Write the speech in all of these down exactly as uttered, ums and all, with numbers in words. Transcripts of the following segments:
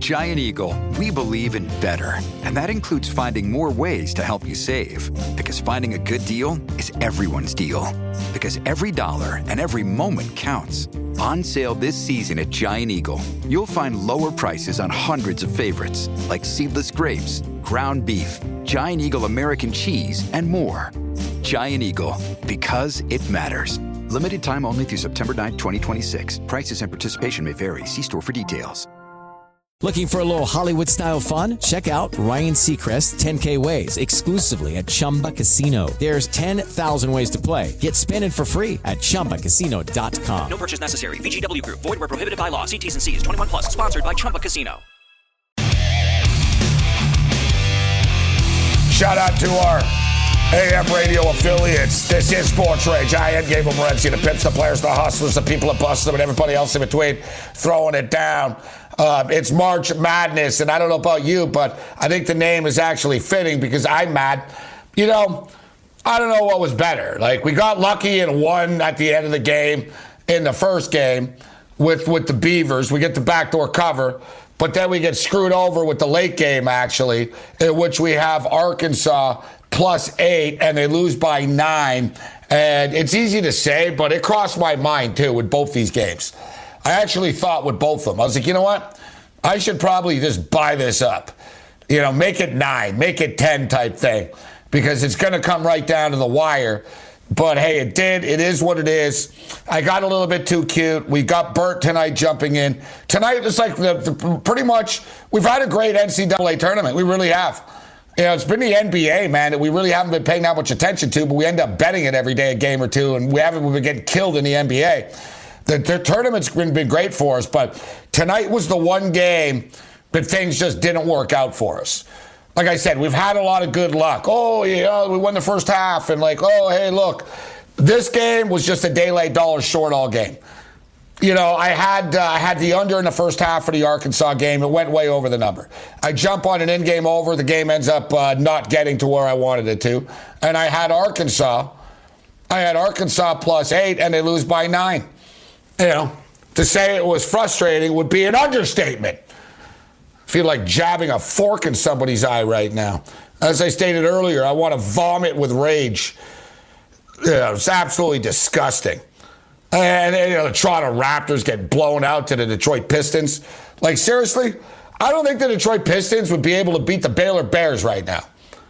At Giant Eagle, we believe in better. And that includes finding more ways to help you save. Because finding a good deal is everyone's deal. Because every dollar and every moment counts. On sale this season at Giant Eagle, you'll find lower prices on hundreds of favorites, like seedless grapes, ground beef, Giant Eagle American cheese, and more. Giant Eagle, because it matters. Limited time only through September ninth, twenty twenty-six. Prices and participation may vary. See store for details. Looking for a little Hollywood-style fun? Check out Ryan Seacrest's ten K Ways exclusively at Chumba Casino. There's ten thousand ways to play. Get spinning for free at Chumba Casino dot com. No purchase necessary. V G W Group. Void where prohibited by law. See T's and C's. twenty-one plus. Sponsored by Chumba Casino. Shout out to our A M radio affiliates. This is Sports Rage. I am Gabriel Morency, the Pips, the players, the hustlers, the people that busted them, and everybody else in between throwing it down. Uh, it's March Madness, and I don't know about you, but I think the name is actually fitting because I'm mad. You know, I don't know what was better. Like, we got lucky and won at the end of the game in the first game with, with the Beavers. We get the backdoor cover, but then we get screwed over with the late game, actually, in which we have Arkansas plus eight, and they lose by nine. And it's easy to say, but it crossed my mind, too, with both these games. I actually thought with both of them, I was like, you know what? I should probably just buy this up. You know, make it nine, make it ten type thing, because it's going to come right down to the wire. But, hey, it did. It is what it is. I got a little bit too cute. We got Bert tonight jumping in. Tonight, it's like the, the, pretty much we've had a great N C double A tournament. We really have. You know, it's been the N B A, man, that we really haven't been paying that much attention to, but we end up betting it every day, a game or two, and we haven't we've been getting killed in the N B A. The, the tournament's been, been great for us, but tonight was the one game that things just didn't work out for us. Like I said, we've had a lot of good luck. Oh, yeah, we won the first half, and like, oh, hey, look. This game was just a daylight dollar short all game. You know, I had uh, I had the under in the first half of the Arkansas game. It went way over the number. I jump on an in-game over. The game ends up uh, not getting to where I wanted it to. And I had Arkansas. I had Arkansas plus eight, and they lose by nine. You know, to say it was frustrating would be an understatement. I feel like jabbing a fork in somebody's eye right now. As I stated earlier, I want to vomit with rage. You know, it's absolutely disgusting. And, you know, the Toronto Raptors get blown out to the Detroit Pistons. Like, seriously, I don't think the Detroit Pistons would be able to beat the Baylor Bears right now.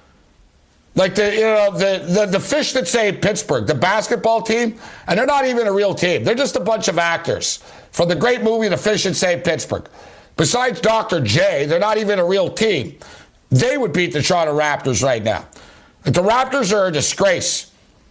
Like, the you know, the, the, the fish that saved Pittsburgh, the basketball team, and they're not even a real team. They're just a bunch of actors from the great movie The Fish That Saved Pittsburgh. Besides Doctor J, they're not even a real team. They would beat the Toronto Raptors right now. But the Raptors are a disgrace.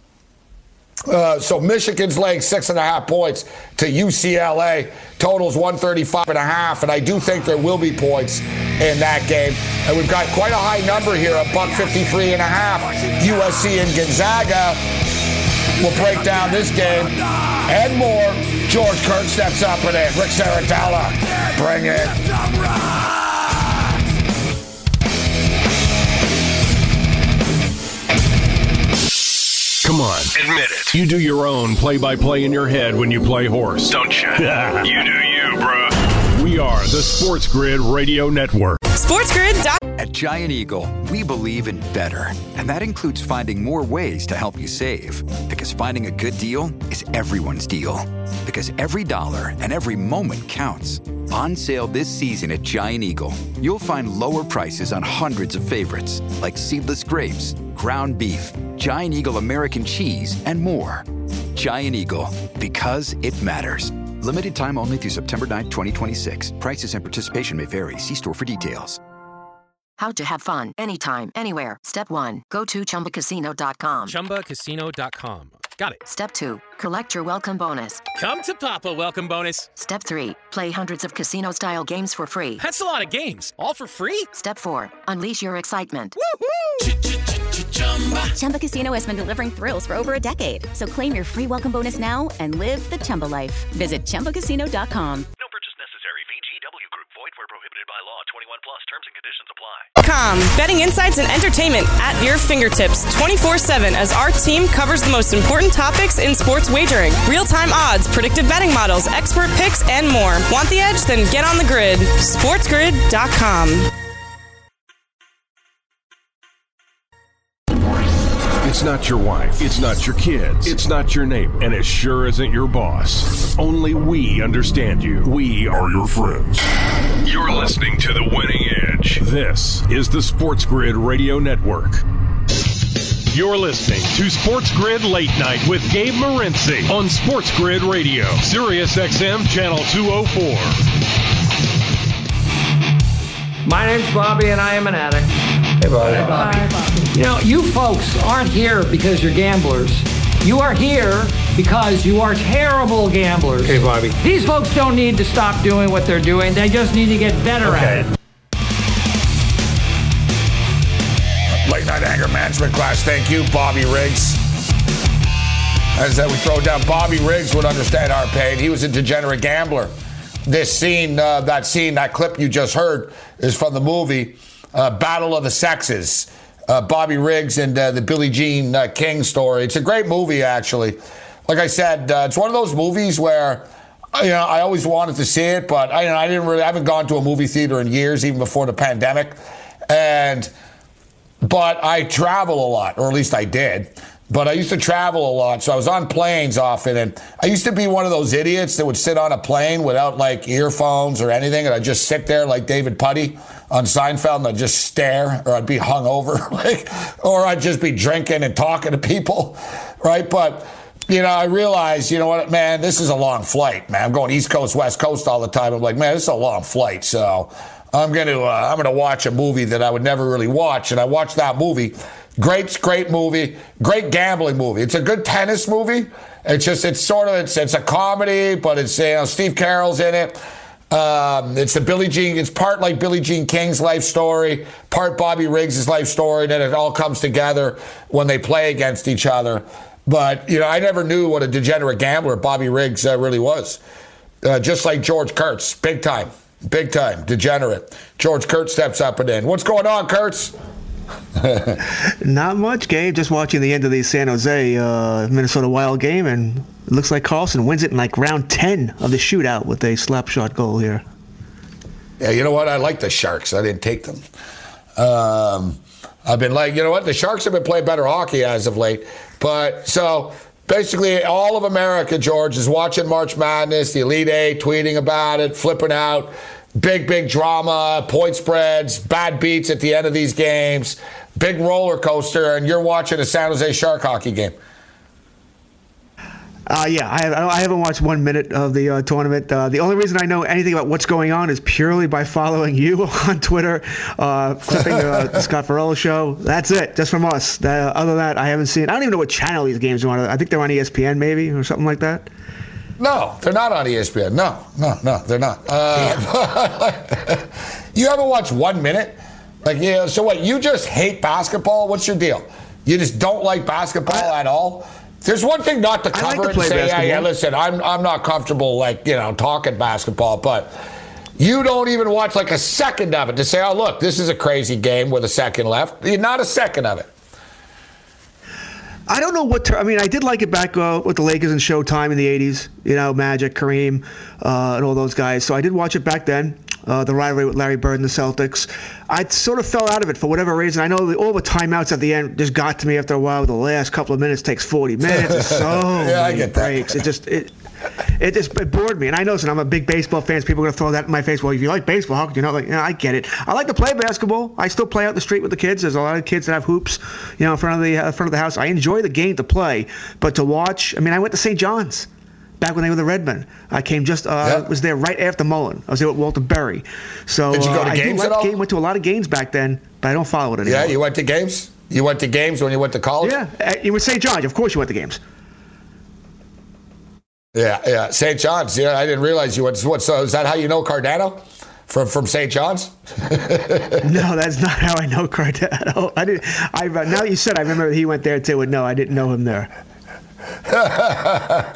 Uh, so Michigan's laying six and a half points to U C L A. Totals one thirty-five and a half, and I do think there will be points in that game. And we've got quite a high number here, a buck fifty-three and a half. U S C and Gonzaga. We'll break down this game and more. George Kirk steps up in it. Rick Saratella, bring it. Come on. Admit it. You do your own play-by-play in your head when you play horse. Don't you? You do you, bro. We are the Sports Grid Radio Network. SportsGrid. At Giant Eagle, we believe in better. And that includes finding more ways to help you save. Because finding a good deal is everyone's deal. Because every dollar and every moment counts. On sale this season at Giant Eagle, you'll find lower prices on hundreds of favorites, like seedless grapes, ground beef, Giant Eagle American cheese, and more. Giant Eagle, because it matters. Limited time only through September ninth, twenty twenty-six. Prices and participation may vary. See store for details. How to have fun anytime, anywhere. Step one, go to Chumba Casino dot com. Chumba Casino dot com. Got it. Step two, collect your welcome bonus. Come to Papa welcome bonus. Step three, play hundreds of casino-style games for free. That's a lot of games. All for free? Step four, unleash your excitement. Woohoo! Chumba Casino has been delivering thrills for over a decade. So claim your free welcome bonus now and live the Chumba life. Visit Chumba Casino dot com. No purchase necessary. V G W Group. Void where prohibited. Prohibited by law. twenty-one plus. Terms and conditions apply. Com. Betting insights and entertainment at your fingertips twenty-four seven as our team covers the most important topics in sports wagering. Real-time odds, predictive betting models, expert picks, and more. Want the edge? Then get on the grid. sports grid dot com. It's not your wife. It's not your kids. It's not your neighbor. And it sure isn't your boss. Only we understand you. We are your friends. You're listening to The Winning Edge. This is the Sports Grid Radio Network. You're listening to Sports Grid Late Night with Gabe Morency on Sports Grid Radio, Sirius X M Channel two oh four. My name's Bobby, and I am an addict. Hey, Bobby. Hey, Bobby. Hi, Bobby. You know, you folks aren't here because you're gamblers. You are here because you are terrible gamblers. Hey, Bobby. These folks don't need to stop doing what they're doing. They just need to get better okay. at it. Late night anger management class. Thank you, Bobby Riggs. As uh, we throw down, Bobby Riggs would understand our pain. He was a degenerate gambler. This scene, uh, that scene, that clip you just heard is from the movie uh, Battle of the Sexes. Uh, Bobby Riggs and uh, the Billie Jean uh, King story. It's a great movie, actually. Like I said, uh, it's one of those movies where you know I always wanted to see it, but I, you know, I didn't really. I haven't gone to a movie theater in years, even before the pandemic. And but I travel a lot, or at least I did. But I used to travel a lot, so I was on planes often, and I used to be one of those idiots that would sit on a plane without, like, earphones or anything, and I'd just sit there like David Puddy on Seinfeld, and I'd just stare, or I'd be hungover, like, or I'd just be drinking and talking to people, right? But, you know, I realized, you know what, man, this is a long flight, man. I'm going East Coast, West Coast all the time. I'm like, man, this is a long flight, so I'm going to uh, I'm going to watch a movie that I would never really watch, and I watched that movie. Great, great movie. Great gambling movie. It's a good tennis movie. It's just, it's sort of, it's it's a comedy, but it's, you know, Steve Carell's in it. Um, it's the Billie Jean, it's part like Billie Jean King's life story, part Bobby Riggs' life story, and then it all comes together when they play against each other. But, you know, I never knew what a degenerate gambler Bobby Riggs uh, really was. Uh, just like George Kurtz, big time, big time, degenerate. George Kurtz steps up and in. What's going on, Kurtz? Not much, Gabe. Just watching the end of the San Jose uh, Minnesota Wild game, and it looks like Carlson wins it in like round ten of the shootout with a slap shot goal here. Yeah, you know what? I like the Sharks. I didn't take them. Um, I've been like, you know what? The Sharks have been playing better hockey as of late. But so basically, all of America, George, is watching March Madness, the Elite Eight, tweeting about it, flipping out. Big, big drama, point spreads, bad beats at the end of these games, big roller coaster, and you're watching a San Jose Shark hockey game. Uh, yeah, I, have, I haven't watched one minute of the uh, tournament. Uh, the only reason I know anything about what's going on is purely by following you on Twitter, uh, clipping uh, the Scott Farrell show. That's it, just from us. Uh, other than that, I haven't seen. I don't even know what channel these games are on. I think they're on E S P N maybe or something like that. No, they're not on E S P N. No, no, no, they're not. Uh, you haven't watched one minute? Like, yeah. So what? You just hate basketball? What's your deal? You just don't like basketball I, at all? There's one thing not to cover like to and say, basketball. yeah, yeah. Listen, I'm I'm not comfortable, like, you know, talking basketball, but you don't even watch like a second of it to say, oh, look, this is a crazy game with a second left. Not a second of it. I don't know what ter- I mean, I did like it back uh, with the Lakers and Showtime in the eighties, you know, Magic, Kareem, uh, and all those guys. So I did watch it back then, uh, the rivalry with Larry Bird and the Celtics. I sort of fell out of it for whatever reason. I know the, all the timeouts at the end just got to me after a while. The last couple of minutes takes forty minutes. It's so yeah, many I get breaks. That. It just it it just it bored me. And I know, so I'm a big baseball fan. So people are going to throw that in my face. Well, if you like baseball, how could you not like, you know, I get it. I like to play basketball. I still play out the street with the kids. There's a lot of kids that have hoops, you know, in front of the uh, front of the house. I enjoy the game to play, but to watch, I mean, I went to Saint John's back when they were the Redmen. I came just, uh, yep. was there right after Mullen. I was there with Walter Berry. So did you go to uh, games I at all? Game, went to a lot of games back then, but I don't follow it anymore. Yeah, you went to games? You went to games when you went to college? Yeah, you were Saint John's. Of course you went to games. Yeah, yeah. Saint John's. Yeah, I didn't realize you went. What? So is that how you know Cardano from from Saint John's? No, that's not how I know Cardano. I didn't. I uh, now that you said, I remember he went there too. And no, I didn't know him there.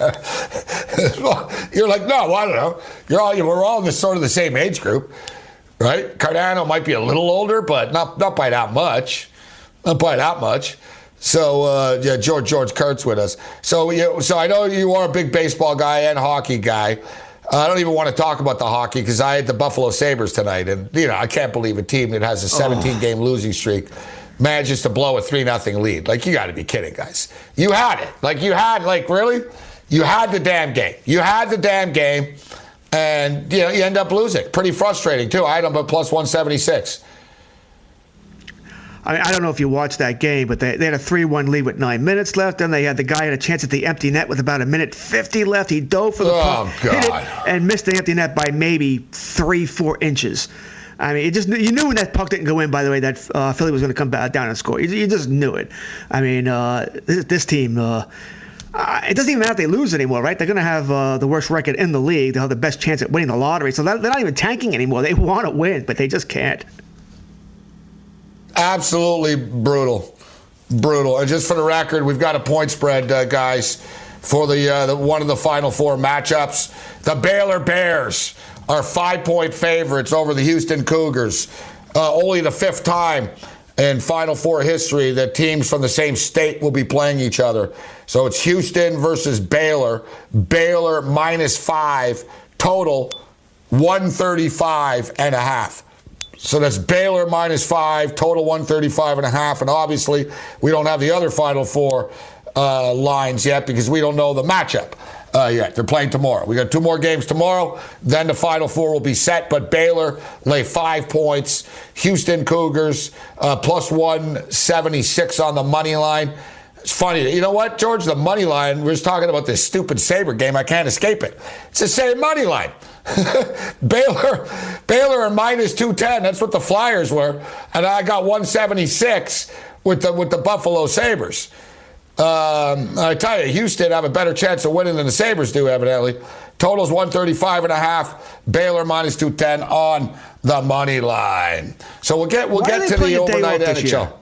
You're like, no, I don't know. You're all. We're all in this sort of the same age group. right? Cardano might be a little older, but not not by that much. Not by that much. So, uh, yeah, George George Kurtz with us. So, you, so I know you are a big baseball guy and hockey guy. I don't even want to talk about the hockey because I had the Buffalo Sabres tonight. And, you know, I can't believe a team that has a seventeen-game losing streak manages to blow a three nothing lead. Like, you got to be kidding, guys. You had it. Like, you had, like, really? You had the damn game. You had the damn game. And, you know, you end up losing. Pretty frustrating, too. I had them at plus one seventy-six. I, mean, I don't know if you watched that game, but they, they had a three one lead with nine minutes left. Then they had the guy had a chance at the empty net with about a minute fifty left. He dove for the puck, oh, God. hit it, and missed the empty net by maybe three, four inches. I mean, it just you knew when that puck didn't go in, by the way, that uh, Philly was going to come back down and score. You, you just knew it. I mean, uh, this, this team, uh, uh, it doesn't even matter if they lose anymore, right? They're going to have uh, the worst record in the league. They'll have the best chance at winning the lottery. So that, they're not even tanking anymore. They want to win, but they just can't. Absolutely brutal. Brutal. And just for the record, we've got a point spread, uh, guys, for the, uh, the one of the Final Four matchups. The Baylor Bears are five-point favorites over the Houston Cougars. Uh, only the fifth time in Final Four history that teams from the same state will be playing each other. So it's Houston versus Baylor. Baylor minus five, total one thirty-five and a half. So that's Baylor minus five, total one thirty-five and a half. And obviously, we don't have the other Final Four uh, lines yet because we don't know the matchup uh, yet. They're playing tomorrow. We got two more games tomorrow. Then the Final Four will be set. But Baylor lay five points. Houston Cougars uh, plus one seventy-six on the money line. It's funny. You know what, George? The money line, we're just talking about this stupid Sabre game. I can't escape it. It's the same money line. Baylor Baylor are minus two ten. That's what the Flyers were. And I got one seventy-six with the with the Buffalo Sabres. Um, I tell you, Houston have a better chance of winning than the Sabres do, evidently. Total's one thirty-five and a half. Baylor minus two ten on the money line. So we'll get we'll Why get to the overnight N H L. Year?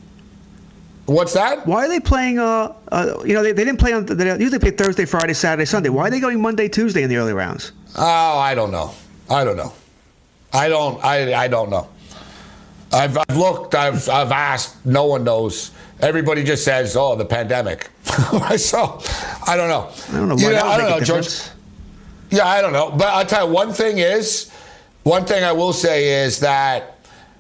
What's that? Why are they playing, uh, uh, you know, they, they didn't play on, they usually play Thursday, Friday, Saturday, Sunday. Why are they going Monday, Tuesday in the early rounds? Oh, I don't know. I don't know. I don't, I, I don't know. I've, I've looked, I've, I've asked, no one knows. Everybody just says, oh, the pandemic. So, I don't know. I don't know why you know, that would I don't make know, a George. difference. Yeah, I don't know. But I'll tell you, one thing is, one thing I will say is that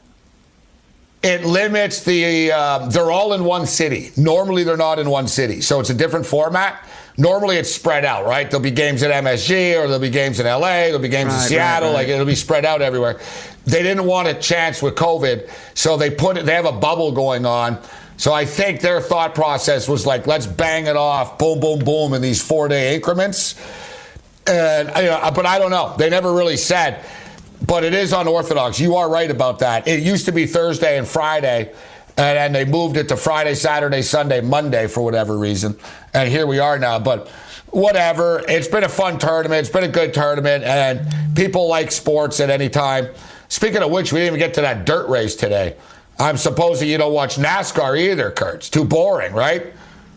it limits the, uh, they're all in one city. Normally, they're not in one city. So it's a different format. Normally, it's spread out, right? There'll be games at M S G, or there'll be games in L A, there'll be games right, in Seattle. Right, right. Like, it'll be spread out everywhere. They didn't want a chance with COVID, so they put it, they have a bubble going on. So I think their thought process was like, let's bang it off, boom, boom, boom, in these four-day increments. And, you know, but I don't know. They never really said. But it is unorthodox. You are right about that. It used to be Thursday and Friday, and, and they moved it to Friday, Saturday, Sunday, Monday for whatever reason. And here we are now. But whatever. It's been a fun tournament. It's been a good tournament, and people like sports at any time. Speaking of which, we didn't even get to that dirt race today. I'm supposing you don't watch NASCAR either, Kurt. It's too boring, right?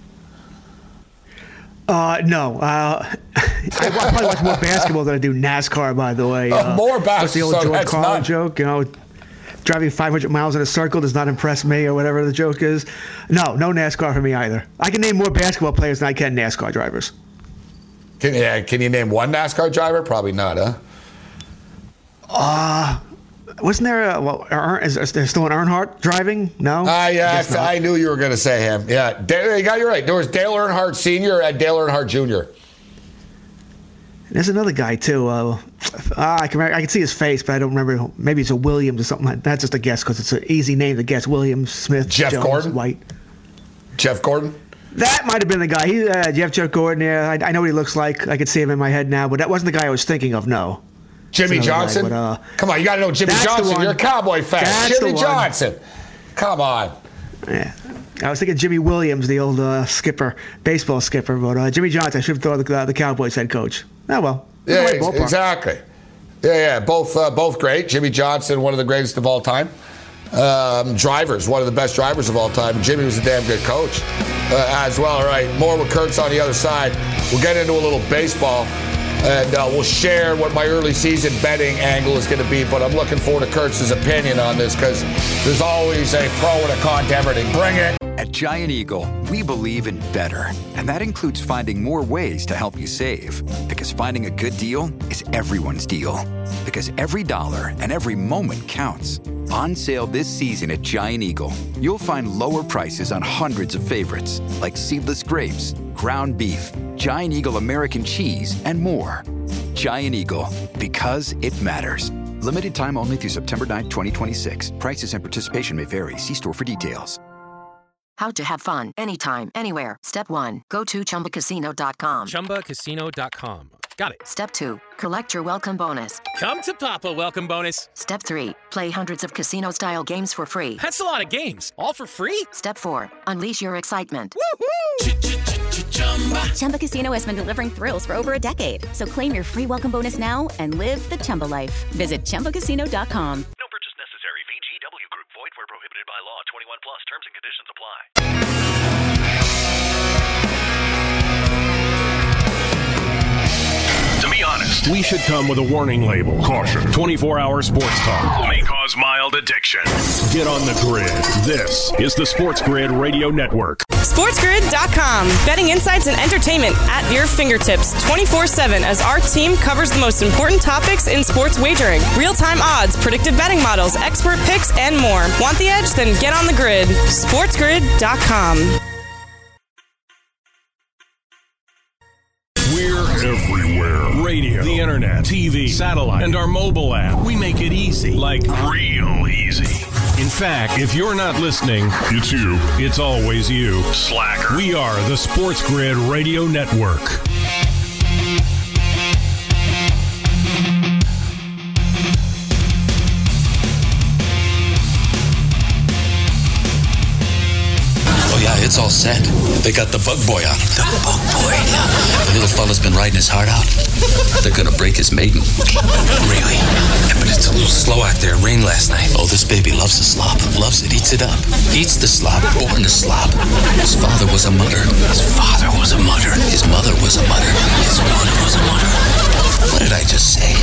Uh, no. Uh, I probably watch more basketball than I do NASCAR, by the way. Uh, uh, more basketball. What's the old so George Carlin not... joke? You know, driving five hundred miles in a circle does not impress me, or whatever the joke is. No, no NASCAR for me either. I can name more basketball players than I can NASCAR drivers. Can, yeah, can you name one NASCAR driver? Probably not, huh? Uh, wasn't there a, well, is, is there still an Earnhardt driving? No? Uh, yeah, I, I, I knew you were going to say him. Yeah, Dale, you got you right. There was Dale Earnhardt Senior and Dale Earnhardt Junior There's another guy, too. Uh, uh, I can I can see his face, but I don't remember. Maybe it's a Williams or something like that. That's just a guess because it's an easy name to guess. Williams, Smith, Jeff Jones, Gordon? White. Jeff Gordon? That might have been the guy. He, uh, Jeff Jeff Gordon, yeah. I, I know what he looks like. I could see him in my head now, but that wasn't the guy I was thinking of, no. Jimmy Johnson? Guy, but, uh, Come on, you got to know Jimmy Johnson. You're a Cowboy fan. That's Jimmy Johnson. Come on. Yeah. I was thinking Jimmy Williams, the old uh, skipper, baseball skipper, but uh, Jimmy Johnson, I should have thought the, uh, the Cowboys head coach. Oh, well. Yeah, ex- exactly. Yeah, yeah, both uh, both great. Jimmy Johnson, one of the greatest of all time. Um, drivers, one of the best drivers of all time. Jimmy was a damn good coach uh, as well. All right, more with Kurtz on the other side. We'll get into a little baseball. and uh, we'll share what my early season betting angle is going to be. But I'm looking forward to Kurtz's opinion on this because there's always a pro and a con to everything. Bring it. At Giant Eagle, we believe in better, and that includes finding more ways to help you save. Because finding a good deal is everyone's deal. Because every dollar and every moment counts. On sale this season at Giant Eagle, you'll find lower prices on hundreds of favorites, like seedless grapes, ground beef, Giant Eagle American cheese, and more. Giant Eagle, because it matters. Limited time only through September ninth, twenty twenty-six. Prices and participation may vary. See store for details. How to have fun anytime, anywhere. Step one, go to Chumba Casino dot com. Chumba Casino dot com. Got it. Step two, collect your welcome bonus. Come to Papa welcome bonus. Step three, play hundreds of casino-style games for free. That's a lot of games. All for free? Step four, unleash your excitement. Woohoo! Chumba Casino has been delivering thrills for over a decade. So claim your free welcome bonus now and live the Chumba life. Visit Chumba Casino dot com. No purchase necessary. V G W Group. Void where prohibited by law. twenty-one plus. Terms and conditions apply. To be honest, we should come with a warning label. Caution. twenty-four hour sports talk may cause mild addiction. Get on the grid. This is the Sports Grid Radio Network. sports grid dot com. Betting insights and entertainment at your fingertips twenty-four seven as our team covers the most important topics in sports wagering. Real-time odds, predictive betting models, expert picks, and more. Want the edge? Then get on the grid. sports grid dot com. We're everywhere. Radio, the internet, T V, satellite, and our mobile app. We make it easy. Like real easy. In fact, if you're not listening, it's you. It's always you. Slacker. We are the Sports Grid Radio Network. Oh yeah, it's all set. They got the bug boy on. The bug boy? Yeah. The little fella's been riding his heart out. They're gonna break his maiden. Really? Yeah, but it's a little slow out there. It rained last night. Oh, this baby loves the slop. Loves it, eats it up. Eats the slop, born the slop. His father was a mutter. His father was a mutter. His mother was a mutter. His mother was a mutter. What did I just say?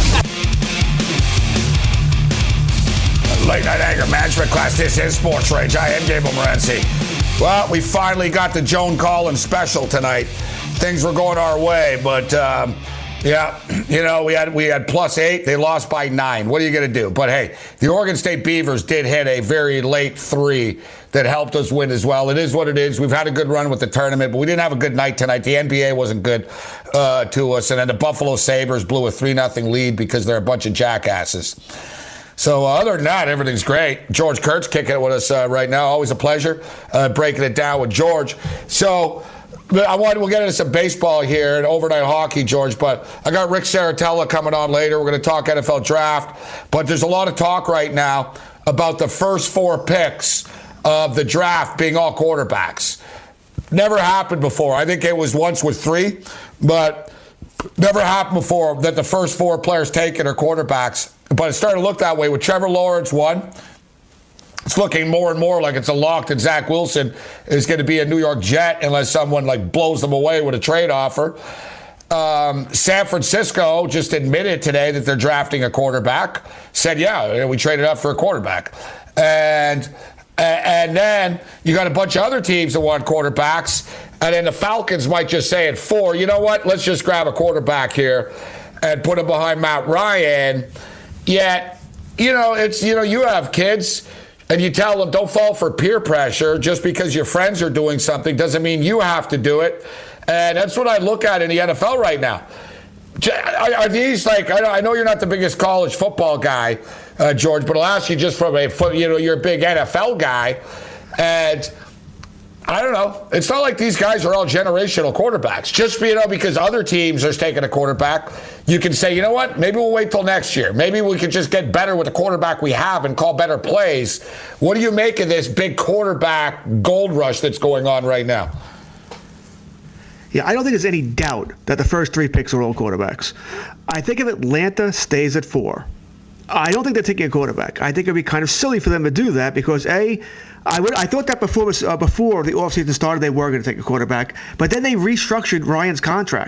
Late Night Anger Management class. This is Sports Rage. I am Gabriel Morency. Well, we finally got the Joan Collins special tonight. Things were going our way, but um, yeah, you know, we had we had plus eight. They lost by nine. What are you going to do? But hey, the Oregon State Beavers did hit a very late three that helped us win as well. It is what it is. We've had a good run with the tournament, but we didn't have a good night tonight. The N B A wasn't good uh, to us, and then the Buffalo Sabres blew a three nothing lead because they're a bunch of jackasses. So uh, other than that, everything's great. George Kurtz kicking it with us uh, right now. Always a pleasure uh, breaking it down with George. So I want we'll get into some baseball here and overnight hockey, George. But I got Rick Saratella coming on later. We're going to talk N F L draft. But there's a lot of talk right now about the first four picks of the draft being all quarterbacks. Never happened before. I think it was once with three, but never happened before that the first four players taken are quarterbacks. But it's starting to look that way with Trevor Lawrence, one. It's looking more and more like it's a lock that Zach Wilson is going to be a New York Jet unless someone like blows them away with a trade offer. Um, San Francisco just admitted today that they're drafting a quarterback. Said, yeah, we traded up for a quarterback. And and then you got a bunch of other teams that want quarterbacks. And then the Falcons might just say at four, you know what, let's just grab a quarterback here and put him behind Matt Ryan. Yet, you know, it's, you know, you have kids and you tell them don't fall for peer pressure. Just because your friends are doing something doesn't mean you have to do it. And that's what I look at in the N F L right now. Are these like, I know you're not the biggest college football guy, uh, George, but I'll ask you just from a, you know, you're a big N F L guy. And I don't know. It's not like these guys are all generational quarterbacks. Just, you know, because other teams are taking a quarterback, you can say, you know what, maybe we'll wait till next year. Maybe we can just get better with the quarterback we have and call better plays. What do you make of this big quarterback gold rush that's going on right now? Yeah, I don't think there's any doubt that the first three picks are all quarterbacks. I think if Atlanta stays at four, I don't think they're taking a quarterback. I think it would be kind of silly for them to do that because, A, I would I thought that before uh, before the offseason started they were going to take a quarterback, but then they restructured Ryan's contract.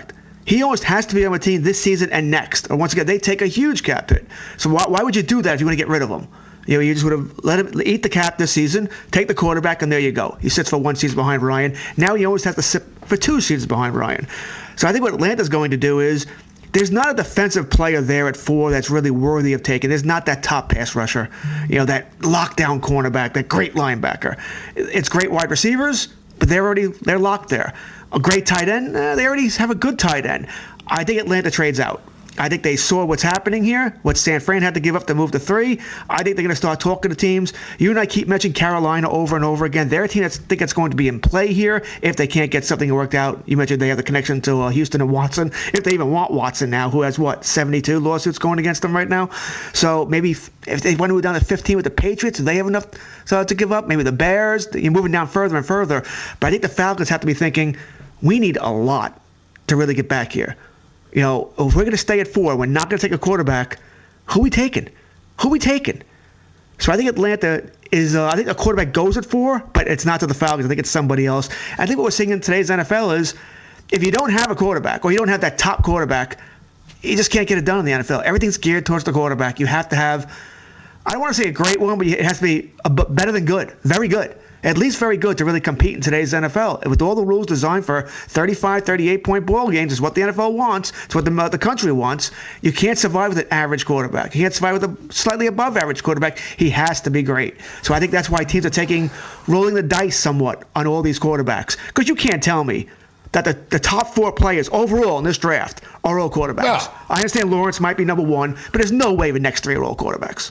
He almost has to be on a team this season and next. And once again, they take a huge cap hit. So why, why would you do that if you want to get rid of him? You know, you just would have let him eat the cap this season, take the quarterback, and there you go. He sits for one season behind Ryan. Now he always has to sit for two seasons behind Ryan. So I think what Atlanta's going to do is there's not a defensive player there at four that's really worthy of taking. There's not that top pass rusher, you know, that lockdown cornerback, that great linebacker. It's great wide receivers, but they're already they're locked there. A great tight end, eh, they already have a good tight end. I think Atlanta trades out. I think they saw what's happening here, what San Fran had to give up to move to three. I think they're going to start talking to teams. You and I keep mentioning Carolina over and over again. They're a team that think it's going to be in play here if they can't get something worked out. You mentioned they have the connection to uh, Houston and Watson. If they even want Watson now, who has, what, seventy-two lawsuits going against them right now? So maybe if, if they want to move down to fifteen with the Patriots, do they have enough so to give up? Maybe the Bears. You're moving down further and further. But I think the Falcons have to be thinking, we need a lot to really get back here. You know, if we're going to stay at four, we're not going to take a quarterback, who we taking? Who we taking? So I think Atlanta is, uh, I think a quarterback goes at four, but it's not to the Falcons. I think it's somebody else. I think what we're seeing in today's N F L is if you don't have a quarterback or you don't have that top quarterback, you just can't get it done in the N F L. Everything's geared towards the quarterback. You have to have, I don't want to say a great one, but it has to be a, better than good, very good. At least very good to really compete in today's N F L. With all the rules designed for thirty-five, thirty-eight point ball games is what the N F L wants. It's what the, uh, the country wants. You can't survive with an average quarterback. You can't survive with a slightly above average quarterback. He has to be great. So I think that's why teams are taking, rolling the dice somewhat on all these quarterbacks. Because you can't tell me that the, the top four players overall in this draft are all quarterbacks. No. I understand Lawrence might be number one, but there's no way the next three are all quarterbacks.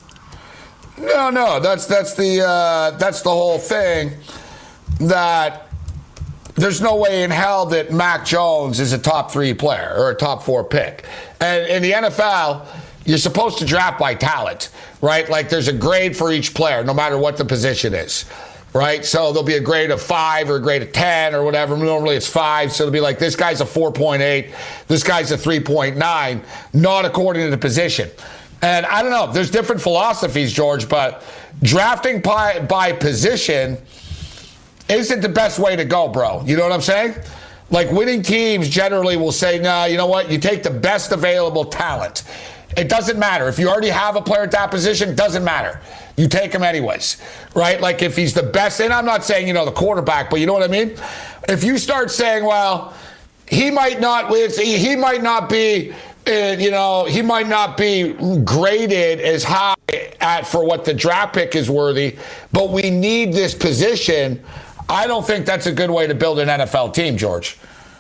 No, no, that's that's the uh, that's the whole thing. That there's no way in hell that Mac Jones is a top three player or a top four pick. And in the N F L, you're supposed to draft by talent, right? Like there's a grade for each player, no matter what the position is, right? So there'll be a grade of five or a grade of ten or whatever. Normally it's five, so it'll be like this guy's a four point eight, this guy's a three point nine, not according to the position. And I don't know, there's different philosophies, George, but drafting by, by position isn't the best way to go, bro. You know what I'm saying? Like winning teams generally will say, nah, you know what? You take the best available talent. It doesn't matter. If you already have a player at that position, it doesn't matter. You take him anyways, right? Like if he's the best, and I'm not saying, you know, the quarterback, but you know what I mean? If you start saying, well, he might not, he might not be... And, you know, he might not be graded as high at for what the draft pick is worthy, but we need this position. I don't think that's a good way to build an N F L team, George.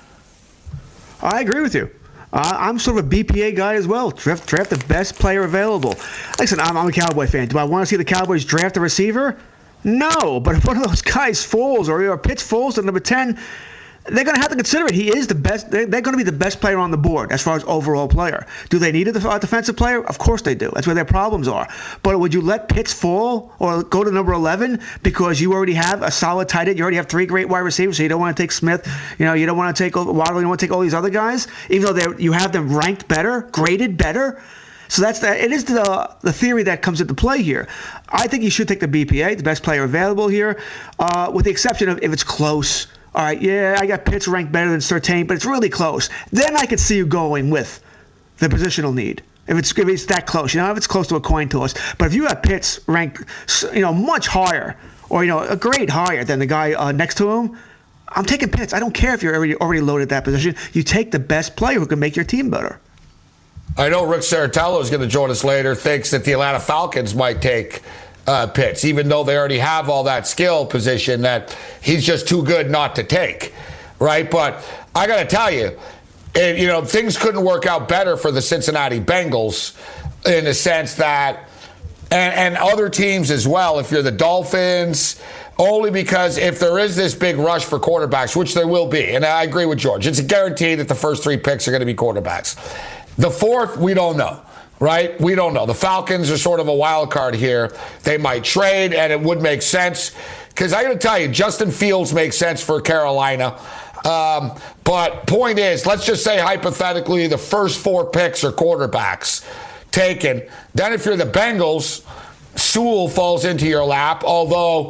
I agree with you. Uh, I'm sort of a B P A guy as well. Draft, draft the best player available. Listen, I'm, I'm a Cowboy fan. Do I want to see the Cowboys draft a receiver? No, but if one of those guys falls or, or Pitts falls to number ten, they're going to have to consider it. He is the best. They're, they're going to be the best player on the board as far as overall player. Do they need a def- defensive player? Of course they do. That's where their problems are. But would you let Pitts fall or go to number eleven because you already have a solid tight end? You already have three great wide receivers, so you don't want to take Smith. You know, you don't want to take Waddle. You don't want to take all these other guys, even though you have them ranked better, graded better. So that's the, it is the the theory that comes into play here. I think you should take the B P A, the best player available here, uh, with the exception of if it's close. All right, yeah, I got Pitts ranked better than Surtain, but it's really close. Then I could see you going with the positional need. If it's if it's that close, you know, if it's close to a coin toss. But if you have Pitts ranked, you know, much higher, or you know, a grade higher than the guy uh, next to him, I'm taking Pitts. I don't care if you're already already loaded at that position. You take the best player who can make your team better. I know Rick Saratello is going to join us later. Thinks that the Atlanta Falcons might take Uh, Pitts, even though they already have all that skill position, that he's just too good not to take, right? But I got to tell you, it, you know, things couldn't work out better for the Cincinnati Bengals in the sense that, and, and other teams as well, if you're the Dolphins, only because if there is this big rush for quarterbacks, which there will be, and I agree with George, it's a guarantee that the first three picks are going to be quarterbacks. The fourth, we don't know. Right? We don't know. The Falcons are sort of a wild card here. They might trade, and it would make sense. Because I got to tell you, Justin Fields makes sense for Carolina. Um, but point is, let's just say hypothetically the first four picks are quarterbacks taken. Then if you're the Bengals, Sewell falls into your lap. Although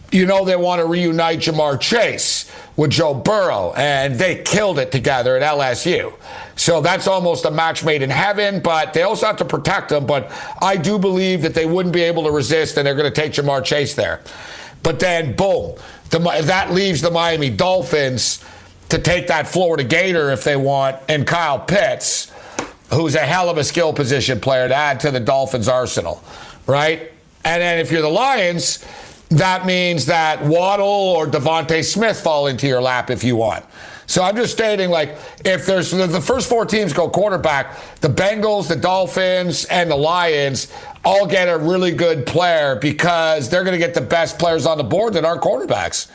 you know they want to reunite Jamar Chase with Joe Burrow, and they killed it together at L S U. So that's almost a match made in heaven, but they also have to protect him. But I do believe that they wouldn't be able to resist, and they're going to take Jamar Chase there. But then, boom, the, that leaves the Miami Dolphins to take that Florida Gator if they want, and Kyle Pitts, who's a hell of a skill position player to add to the Dolphins' arsenal, right? And then if you're the Lions, that means that Waddle or Devontae Smith fall into your lap if you want. So I'm just stating, like, if there's the first four teams go quarterback, the Bengals, the Dolphins, and the Lions all get a really good player because they're going to get the best players on the board that aren't quarterbacks.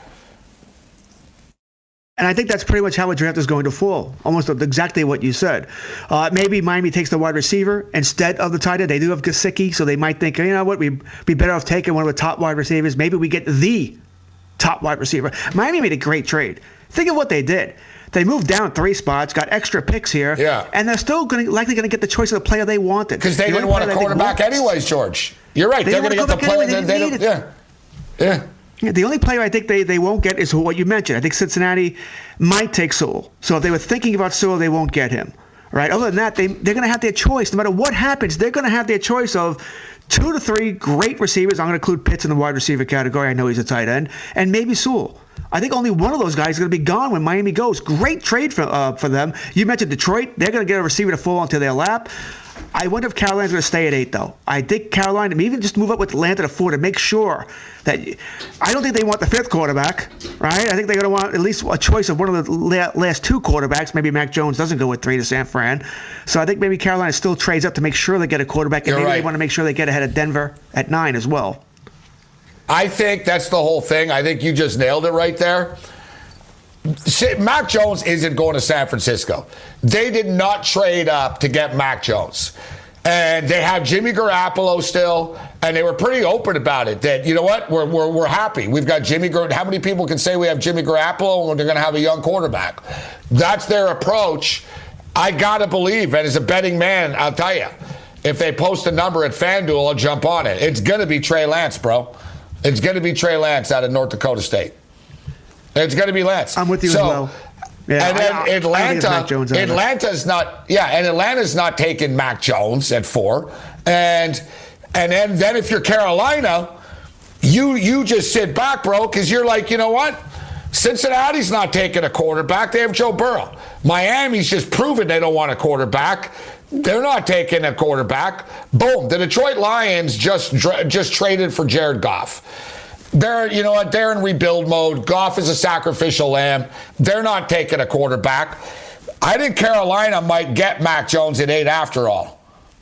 And I think that's pretty much how a draft is going to fall. Almost exactly what you said. Uh, maybe Miami takes the wide receiver instead of the tight end. They do have Gesicki, so they might think, you know what, we'd be better off taking one of the top wide receivers. Maybe we get the top wide receiver. Miami made a great trade. Think of what they did. They moved down three spots, got extra picks here, yeah. and they're still going to, likely going to get the choice of the player they wanted. Because they the didn't want a quarterback anyways, George. You're right. They They're going to get the player anyway. they, they don't. Yeah. Yeah. Yeah, the only player I think they, they won't get is what you mentioned. I think Cincinnati might take Sewell. So if they were thinking about Sewell, they won't get him. Right? Other than that, they, they're going to have their choice. No matter what happens, they're going to have their choice of two to three great receivers. I'm going to include Pitts in the wide receiver category. I know he's a tight end. And maybe Sewell. I think only one of those guys is going to be gone when Miami goes. Great trade for uh, for them. You mentioned Detroit. They're going to get a receiver to fall onto their lap. I wonder if Carolina's going to stay at eight, though. I think Carolina, even just move up with Atlanta to four to make sure that – I don't think they want the fifth quarterback, right? I think they're going to want at least a choice of one of the last two quarterbacks. Maybe Mac Jones doesn't go with three to San Fran. So I think maybe Carolina still trades up to make sure they get a quarterback. And You're maybe right. they want to make sure they get ahead of Denver at nine as well. I think that's the whole thing. I think you just nailed it right there. Mac Jones isn't going to San Francisco. They did not trade up to get Mac Jones. And they have Jimmy Garoppolo still, and they were pretty open about it, that, you know what, we're we're, we're happy. We've got Jimmy Garoppolo. How many people can say we have Jimmy Garoppolo when they're going to have a young quarterback? That's their approach. I got to believe, and as a betting man, I'll tell you, if they post a number at FanDuel, I'll jump on it. It's going to be Trey Lance, bro. It's going to be Trey Lance out of North Dakota State. It's going to be Lance. I'm with you so, as well. Yeah, and then I, I, Atlanta, I Jones Atlanta's not, yeah, and Atlanta's not taking Mac Jones at four. And and then, then if you're Carolina, you you just sit back, bro, because you're like, you know what? Cincinnati's not taking a quarterback. They have Joe Burrow. Miami's just proven they don't want a quarterback. They're not taking a quarterback. Boom. The Detroit Lions just just traded for Jared Goff. They're, you know what, they're in rebuild mode. Goff is a sacrificial lamb. They're not taking a quarterback. I think Carolina might get Mac Jones at eight after all.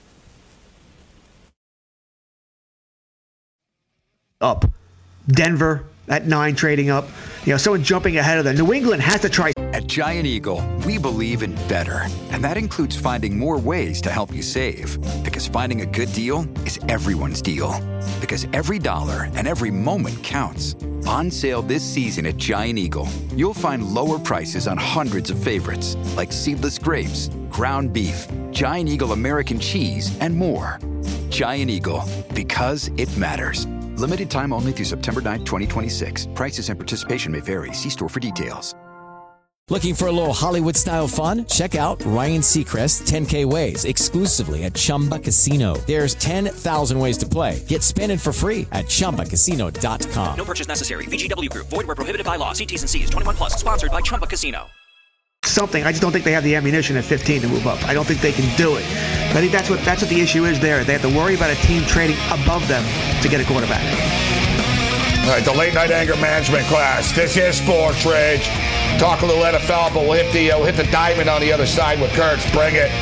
Up. Denver at nine trading up. You know, someone jumping ahead of them. New England has to try. At Giant Eagle, we believe in better. And that includes finding more ways to help you save. Because finding a good deal is everyone's deal. Because every dollar and every moment counts. On sale this season at Giant Eagle, you'll find lower prices on hundreds of favorites, like seedless grapes, ground beef, Giant Eagle American cheese, and more. Giant Eagle, because it matters. Limited time only through September ninth, twenty twenty-six. Prices and participation may vary. See store for details. Looking for a little Hollywood-style fun? Check out Ryan Seacrest ten K Ways exclusively at Chumba Casino. There's ten thousand ways to play. Get spinning for free at Chumba Casino dot com. No purchase necessary. V G W Group. Void where prohibited by law. See T's and C's. twenty-one plus. Sponsored by Chumba Casino. Something. I just don't think they have the ammunition at fifteen to move up. I don't think they can do it. I think that's what that's what the issue is there. They have to worry about a team trading above them to get a quarterback. All right, the late night anger management class. This is Sports Rage. Talk a little N F L, but we'll hit the uh, we'll hit the diamond on the other side with Kurtz. Bring it.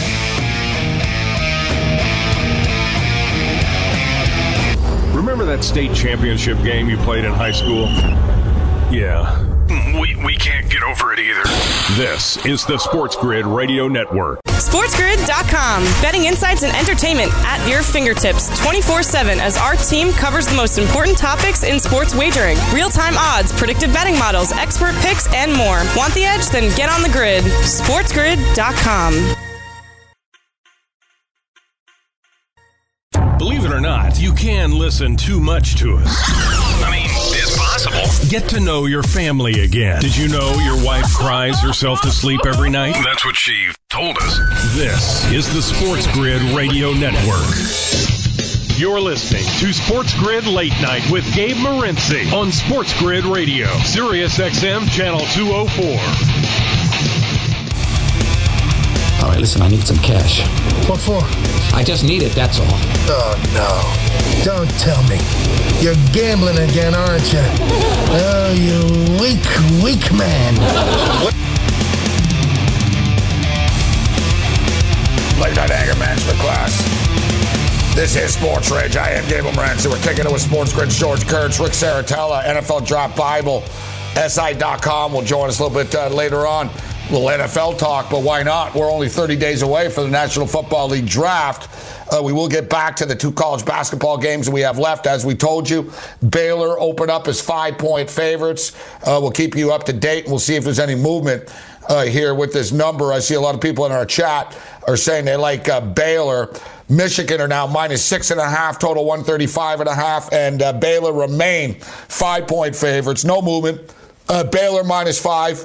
Remember that state championship game you played in high school? Yeah. We, we can't get over it either. This is the Sports Grid Radio Network. sports grid dot com. Betting insights and entertainment at your fingertips twenty-four seven as our team covers the most important topics in sports wagering. Real-time odds, predictive betting models, expert picks, and more. Want the edge? Then get on the grid. sports grid dot com. Believe it or not, not, you can listen too much to us. I mean, it's possible. Get to know your family again. Did you know your wife cries herself to sleep every night? That's what she told us. This is the Sports Grid Radio Network. You're listening to Sports Grid Late Night with Gabe Morency on Sports Grid Radio, Sirius X M Channel two oh four. All right, listen, I need some cash. What for? I just need it, that's all. Oh, no. Don't tell me. You're gambling again, aren't you? Oh, you weak, weak man. What? Late Night Anger Management class. This is Sports Rage. I am Gabe Morency. We're kicking it with Sports Grid's George Kurtz, Rick Saratella, N F L Draft Bible, S I dot com will join us a little bit uh, later on. A little N F L talk, but why not? We're only thirty days away from the National Football League draft. Uh, we will get back to the two college basketball games that we have left. As we told you, Baylor opened up as five-point favorites. Uh, we'll keep you up to date, and we'll see if there's any movement uh, here with this number. I see a lot of people in our chat are saying they like uh, Baylor. Michigan are now minus six and a half, total one thirty-five and a half, and uh, Baylor remain five-point favorites. No movement. Uh, Baylor minus five.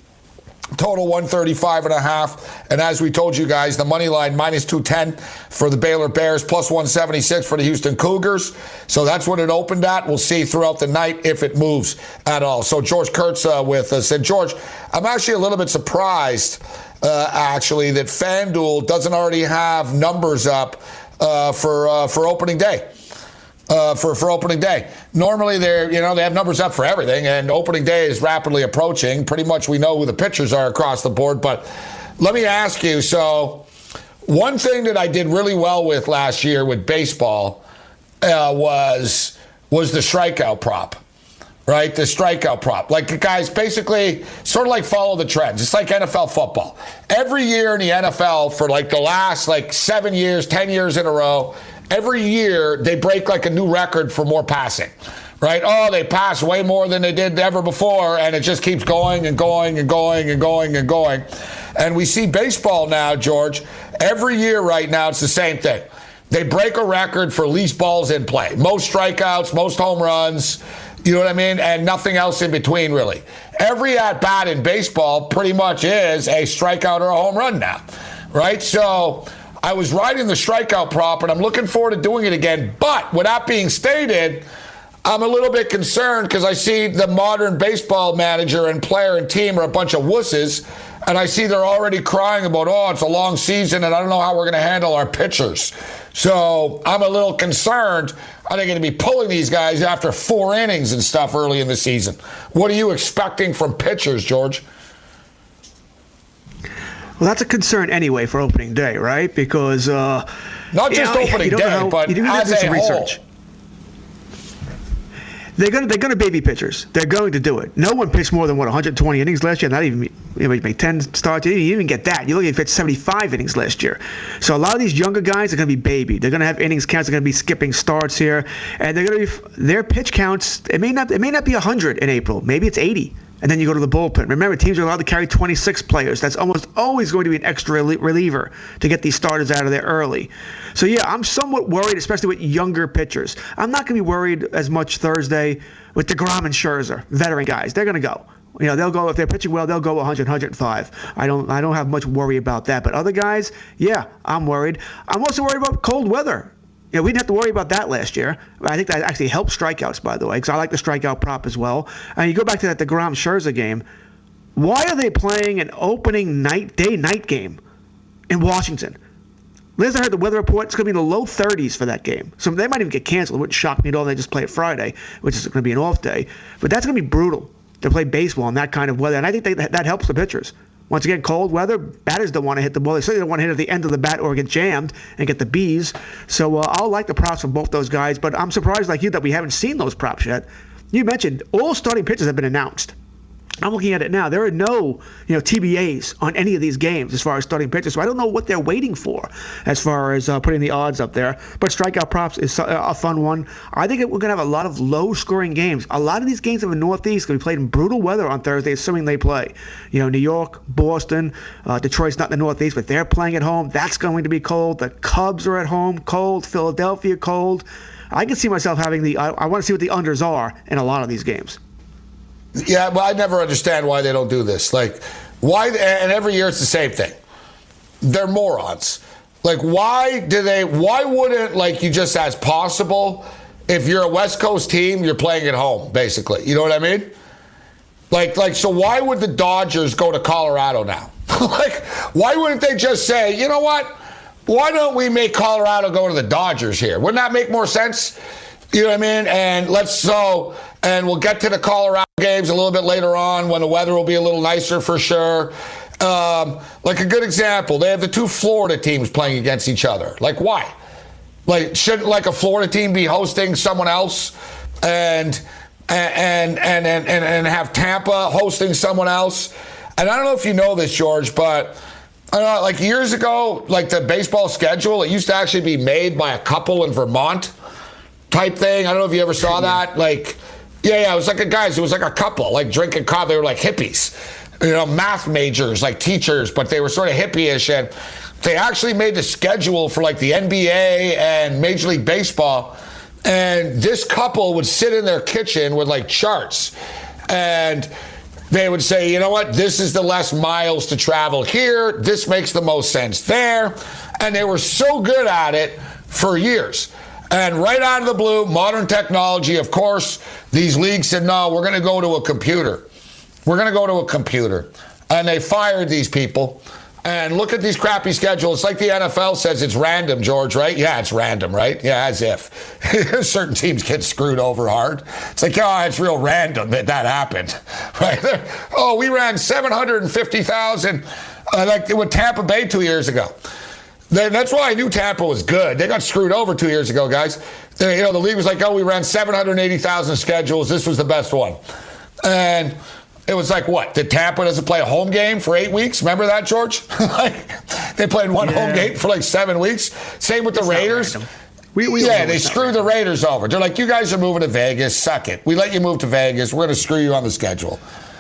Total one thirty-five and a half. And as we told you guys, the money line minus two ten for the Baylor Bears, plus one seventy-six for the Houston Cougars. So that's what it opened at. We'll see throughout the night if it moves at all. So George Kurtz uh, with us. And George, I'm actually a little bit surprised, uh, actually, that FanDuel doesn't already have numbers up uh, for uh, for opening day. Uh, for, for opening day. Normally, they're, you know, they have numbers up for everything, and opening day is rapidly approaching. Pretty much we know who the pitchers are across the board. But let me ask you, so one thing that I did really well with last year with baseball uh, was was the strikeout prop, right? The strikeout prop. Like, guys, basically sort of like follow the trends. It's like N F L football. Every year in the N F L for like the last like seven years, ten years in a row, every year, they break like a new record for more passing, right? Oh, they pass way more than they did ever before, and it just keeps going and going and going and going and going. And we see baseball now, George, every year right now, it's the same thing. They break a record for least balls in play, most strikeouts, most home runs, you know what I mean? And nothing else in between, really. Every at-bat in baseball pretty much is a strikeout or a home run now, right? So I was riding the strikeout prop, and I'm looking forward to doing it again. But with that being stated, I'm a little bit concerned because I see the modern baseball manager and player and team are a bunch of wusses, and I see they're already crying about, oh, it's a long season, and I don't know how we're going to handle our pitchers. So I'm a little concerned. Are they going to be pulling these guys after four innings and stuff early in the season? What are you expecting from pitchers, George? Well, that's a concern anyway for opening day, right? Because uh, not just know, opening day, know, but you do as do some a research. whole. They're going to they're going to baby pitchers. They're going to do it. No one pitched more than what one hundred twenty innings last year. Not even you know, make ten starts. You didn't even get that. You look at pitched seventy-five innings last year. So a lot of these younger guys are going to be babied. They're going to have innings counts. They're going to be skipping starts here, and they're going to be their pitch counts. It may not it may not be one hundred in April. Maybe it's eighty. And then you go to the bullpen. Remember, teams are allowed to carry twenty-six players. That's almost always going to be an extra reliever to get these starters out of there early. So, yeah, I'm somewhat worried, especially with younger pitchers. I'm not going to be worried as much Thursday with DeGrom and Scherzer, veteran guys. They're going to go. You know, they'll go, if they're pitching well, they'll go one hundred, one hundred five. I don't I don't have much worry about that. But other guys, yeah, I'm worried. I'm also worried about cold weather. You know, we didn't have to worry about that last year. I think that actually helped strikeouts, by the way, because I like the strikeout prop as well. And you go back to that DeGrom Scherzer game. Why are they playing an opening night day night game in Washington? Liz, I heard the weather report. It's going to be in the low thirties for that game. So they might even get canceled. It wouldn't shock me at all. They just play it Friday, which is going to be an off day. But that's going to be brutal to play baseball in that kind of weather. And I think they, that helps the pitchers. Once again, cold weather, batters don't want to hit the ball. They certainly don't want to hit at the end of the bat or get jammed and get the bees. So uh, I'll like the props from both those guys, but I'm surprised like you that we haven't seen those props yet. You mentioned all starting pitchers have been announced. I'm looking at it now. There are no, you know, T B As on any of these games as far as starting pitchers. So I don't know what they're waiting for as far as uh, putting the odds up there. But strikeout props is a fun one. I think we're going to have a lot of low-scoring games. A lot of these games in the Northeast going to be played in brutal weather on Thursday, assuming they play. You know, New York, Boston, uh, Detroit's not in the Northeast, but they're playing at home. That's going to be cold. The Cubs are at home, cold. Philadelphia, cold. I can see myself having the. I, I want to see what the unders are in a lot of these games. Yeah, but I never understand why they don't do this. Like, why? And every year it's the same thing. They're morons. Like, why do they? Why wouldn't, like, you just as possible, if you're a West Coast team, you're playing at home, basically. You know what I mean? Like, like, so why would the Dodgers go to Colorado now? Like, why wouldn't they just say, you know what? Why don't we make Colorado go to the Dodgers here? Wouldn't that make more sense? You know what I mean? And let's so, and we'll get to the Colorado games a little bit later on when the weather will be a little nicer for sure. Um, like a good example, they have the two Florida teams playing against each other. Like, why? Like, shouldn't like a Florida team be hosting someone else, and and and and and, and have Tampa hosting someone else? And I don't know if you know this, George, but I don't know, like years ago, like the baseball schedule, it used to actually be made by a couple in Vermont. Type thing. I don't know if you ever saw that. Like, yeah, yeah, it was like a guys. It was like a couple, like drinking coffee. They were like hippies, you know, math majors, like teachers, but they were sort of hippie-ish. And they actually made the schedule for like the N B A and Major League Baseball. And this couple would sit in their kitchen with like charts, and they would say, you know what, this is the less miles to travel here. This makes the most sense there. And they were so good at it for years. And right out of the blue, modern technology, of course, these leagues said, no, we're going to go to a computer. We're going to go to a computer. And they fired these people. And look at these crappy schedules. It's like the N F L says it's random, George, right? Yeah, it's random, right? Yeah, as if. Certain teams get screwed over hard. It's like, oh, it's real random that that happened. Right? Oh, we ran seven hundred fifty thousand uh, like with Tampa Bay two years ago. That's why I knew Tampa was good. They got screwed over two years ago, guys. They, you know, the league was like, oh, we ran seven hundred eighty thousand schedules. This was the best one. And it was like, what? Did Tampa doesn't play a home game for eight weeks? Remember that, George? Like, they played one yeah. home game for like seven weeks. Same with the it's Raiders. We, we yeah, they screwed the Raiders over. They're like, you guys are moving to Vegas. Suck it. We let you move to Vegas. We're going to screw you on the schedule.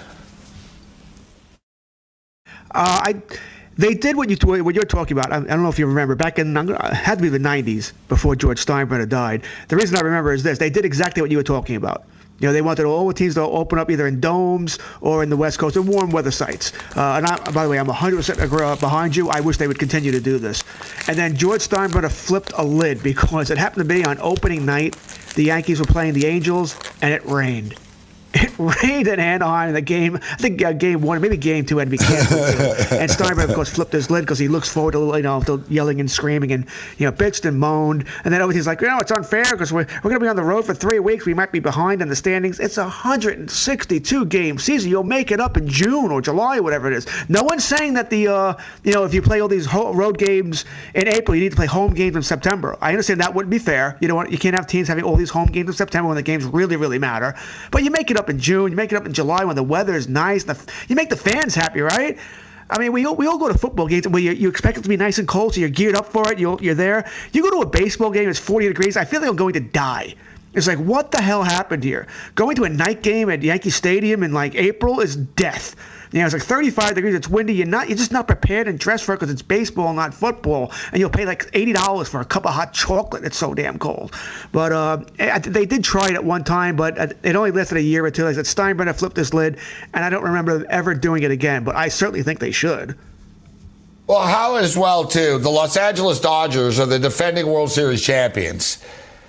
Uh, I... They did what, you, what you're talking about. I, I don't know if you remember. Back in, it had to be the nineties, before George Steinbrenner died. The reason I remember is this. They did exactly what you were talking about. You know, they wanted all the teams to open up either in domes or in the West Coast, in warm weather sites. Uh, and I, by the way, I'm one hundred percent behind you. I wish they would continue to do this. And then George Steinbrenner flipped a lid because it happened to be on opening night. The Yankees were playing the Angels, and it rained. It rained in Anaheim in the game. I think uh, game one, maybe game two had to be canceled. And Steinbrenner, of course, flipped his lid because he looks forward to, you know, to yelling and screaming and, you know, bitched and moaned. And then everything's like, you know, it's unfair because we're, we're going to be on the road for three weeks. We might be behind in the standings. It's a one hundred sixty-two game season. You'll make it up in June or July or whatever it is. No one's saying that the, uh, you know, if you play all these ho- road games in April, you need to play home games in September. I understand that wouldn't be fair. You know what? You can't have teams having all these home games in September when the games really, really matter. But you make it up in June. You make it up in July when the weather is nice. The, you make the fans happy, right? I mean, we all, we all go to football games where you, you expect it to be nice and cold, so you're geared up for it. You're, you're there. You go to a baseball game, it's forty degrees. I feel like I'm going to die. It's like, what the hell happened here? Going to a night game at Yankee Stadium in like April is death. You know, it's like thirty-five degrees. It's windy. You're not. You're just not prepared and dressed for it because it's baseball, not football. And you'll pay like eighty dollars for a cup of hot chocolate. It's so damn cold. But uh, they did try it at one time, but it only lasted a year or two. Like I said, Steinbrenner flipped this lid, and I don't remember them ever doing it again. But I certainly think they should. Well, how as well too? The Los Angeles Dodgers are the defending World Series champions.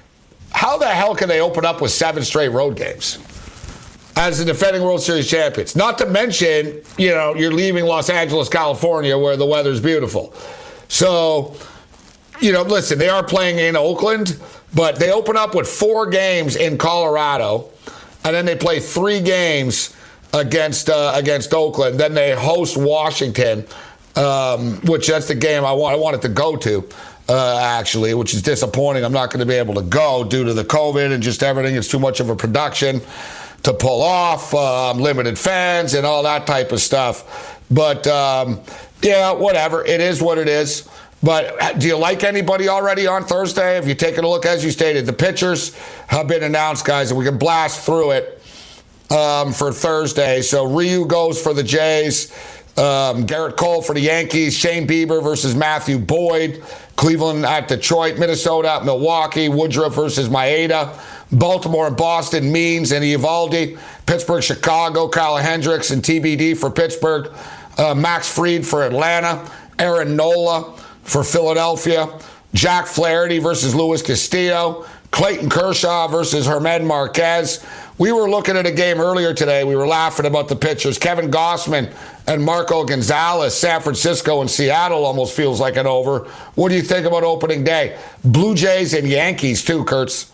How the hell can they open up with seven straight road games as the defending World Series champions? Not to mention, you know, you're leaving Los Angeles, California, where the weather's beautiful. So, you know, listen, they are playing in Oakland, but they open up with four games in Colorado, and then they play three games against uh, against Oakland. Then they host Washington, um, which that's the game I want I wanted to go to. Uh, actually, which is disappointing. I'm not going to be able to go due to the COVID and just everything. It's too much of a production. to pull off, um, limited fans and all that type of stuff. But, um, yeah, whatever. It is what it is. But do you like anybody already on Thursday? Have you taken a look, as you stated, the pitchers have been announced, guys, and we can blast through it um, for Thursday. So Ryu goes for the Jays. Um, Garrett Cole for the Yankees, Shane Bieber versus Matthew Boyd, Cleveland at Detroit, Minnesota at Milwaukee, Woodruff versus Maeda, Baltimore and Boston, Means and Eovaldi, Pittsburgh, Chicago, Kyle Hendricks and T B D for Pittsburgh, uh, Max Fried for Atlanta, Aaron Nola for Philadelphia, Jack Flaherty versus Luis Castillo, Clayton Kershaw versus Germán Marquez. We were looking at a game earlier today. We were laughing about the pitchers. Kevin Gausman and Marco Gonzalez, San Francisco and Seattle almost feels like an over. What do you think about opening day? Blue Jays and Yankees too, Kurtz.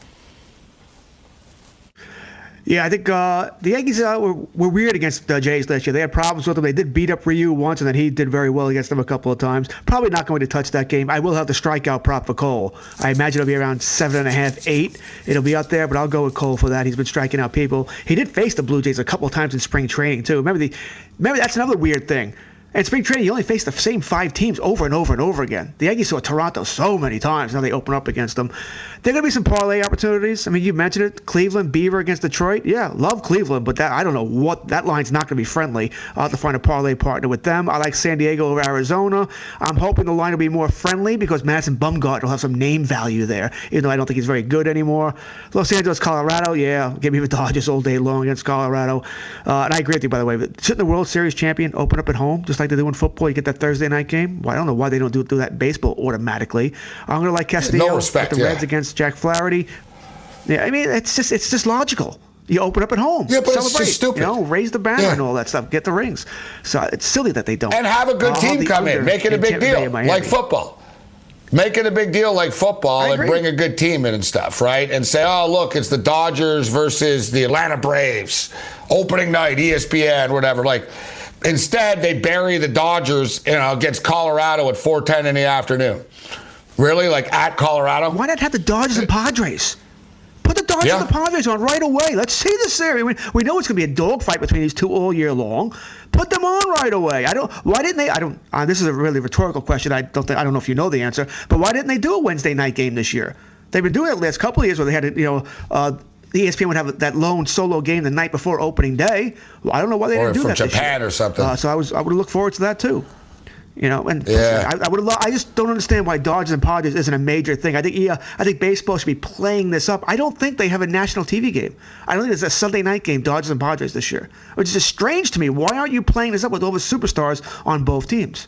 Yeah, I think uh, the Yankees uh, were, were weird against the Jays last year. They had problems with them. They did beat up Ryu once, and then he did very well against them a couple of times. Probably not going to touch that game. I will have the strikeout prop for Cole. I imagine it'll be around seven and a half, eight. It'll be out there, but I'll go with Cole for that. He's been striking out people. He did face the Blue Jays a couple of times in spring training too. Remember the, remember that's another weird thing. In spring training, you only face the same five teams over and over and over again. The Yankees saw Toronto so many times. Now they open up against them. There are going to be some parlay opportunities. I mean, you mentioned it. Cleveland, Beaver against Detroit. Yeah, love Cleveland, but that I don't know what that line's not going to be friendly. I'll have to find a parlay partner with them. I like San Diego over Arizona. I'm hoping the line will be more friendly because Madison Bumgarner will have some name value there, even though I don't think he's very good anymore. Los Angeles, Colorado. Yeah, give me the Dodgers all day long against Colorado. Uh, and I agree with you, by the way. But shouldn't the World Series champion open up at home just like they do in football? You get that Thursday night game. Well, I don't know why they don't do, do that in baseball automatically. I'm going to like Castillo. No respect, the yeah. Reds against Jack Flaherty. Yeah, I mean, it's just it's just logical. You open up at home. Yeah, but celebrate, it's just stupid. You know, raise the banner yeah. and all that stuff. Get the rings. So it's silly that they don't. And have a good uh, team come in. Make it a big deal, like football. Make it a big deal like football and bring a good team in and stuff, right? And say, oh, look, it's the Dodgers versus the Atlanta Braves. Opening night, E S P N, whatever. Like, instead, they bury the Dodgers, you know, against Colorado at four ten in the afternoon. Really? Like at Colorado? Why not have the Dodgers and Padres? Put the Dodgers yeah. and the Padres on right away. Let's see the series. We, we know it's going to be a dogfight between these two all year long. Put them on right away. I don't. Why didn't they? I don't. Uh, this is a really rhetorical question. I don't. Think, I don't know if you know the answer. But why didn't they do a Wednesday night game this year? They've been doing it the last couple of years where they had, you know, uh, the E S P N would have that lone solo game the night before opening day. Well, I don't know why they or didn't do from that Japan this year. or something. Uh, so I was. I would look forward to that too. You know, and yeah. I, I would. I just don't understand why Dodgers and Padres isn't a major thing. I think yeah, I think baseball should be playing this up. I don't think they have a national T V game. I don't think there's a Sunday night game, Dodgers and Padres this year, which is just strange to me. Why aren't you playing this up with all the superstars on both teams?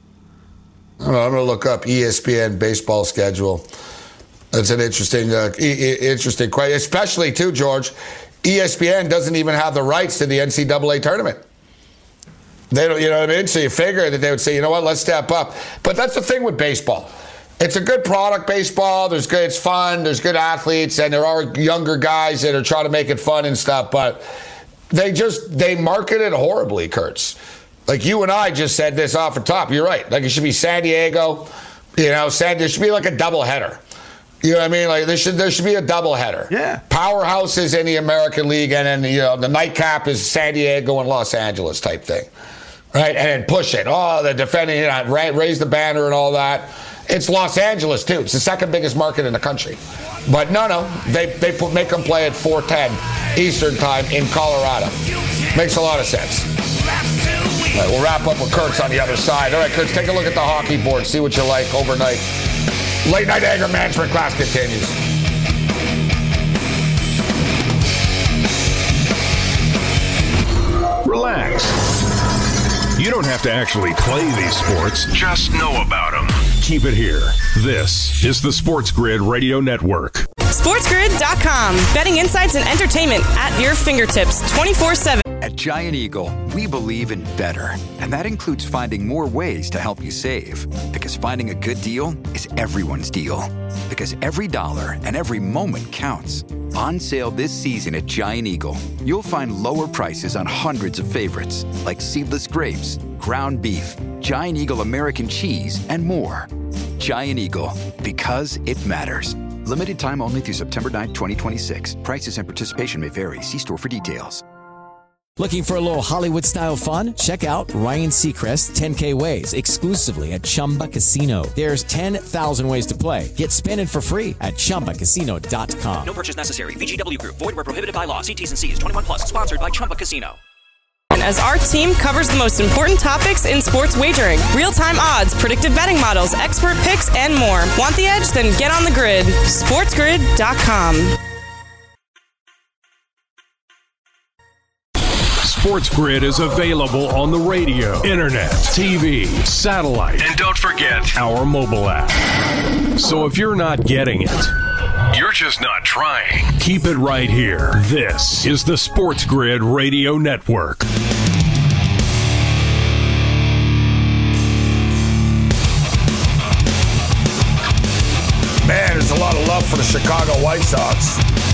I don't know, I'm going to look up E S P N baseball schedule. That's an interesting, uh, e- interesting question, especially too, George. E S P N doesn't even have the rights to the N C double A tournament. They don't, you know what I mean? So you figure that they would say, you know what, let's step up. But that's the thing with baseball. It's a good product, baseball. There's good, it's fun. There's good athletes, and there are younger guys that are trying to make it fun and stuff. But they just they market it horribly, Kurtz. Like you and I just said this off the top. You're right. Like it should be San Diego. You know, San. There should be like a doubleheader. You know what I mean? Like there should there should be a doubleheader. Yeah. Powerhouses in the American League, and then you know the nightcap is San Diego and Los Angeles type thing. Right, and then push it. Oh, the defending, you know, raise the banner and all that. It's Los Angeles, too. It's the second biggest market in the country. But no, no, they they put, make them play at four ten Eastern time in Colorado. Makes a lot of sense. All right, we'll wrap up with Kurtz on the other side. All right, Kurtz, take a look at the hockey board. See what you like overnight. Late night anger management class continues. Relax. You don't have to actually play these sports, just know about them. Keep it here. This is the Sports Grid Radio Network. sports grid dot com. Betting insights and entertainment at your fingertips twenty-four seven. At Giant Eagle, we believe in better. And that includes finding more ways to help you save. Because finding a good deal is everyone's deal. Because every dollar and every moment counts. On sale this season at Giant Eagle, you'll find lower prices on hundreds of favorites like seedless grapes, ground beef, Giant Eagle American cheese, and more. Giant Eagle, because it matters. Limited time only through September ninth, twenty twenty-six. Prices and participation may vary. See store for details. Looking for a little Hollywood-style fun? Check out Ryan Seacrest's ten K Ways exclusively at Chumba Casino. There's ten thousand ways to play. Get spinning for free at Chumba Casino dot com. No purchase necessary. V G W Group. Void where prohibited by law. See T's and C's. twenty-one plus. Sponsored by Chumba Casino. As our team covers the most important topics in sports wagering. Real-time odds, predictive betting models, expert picks, and more. Want the edge? Then get on the grid. sports grid dot com. Sports Grid is available on the radio, internet, T V, satellite, and don't forget our mobile app. So if you're not getting it, you're just not trying. Keep it right here. This is the Sports Grid Radio Network. Man, there's a lot of love for the Chicago White Sox.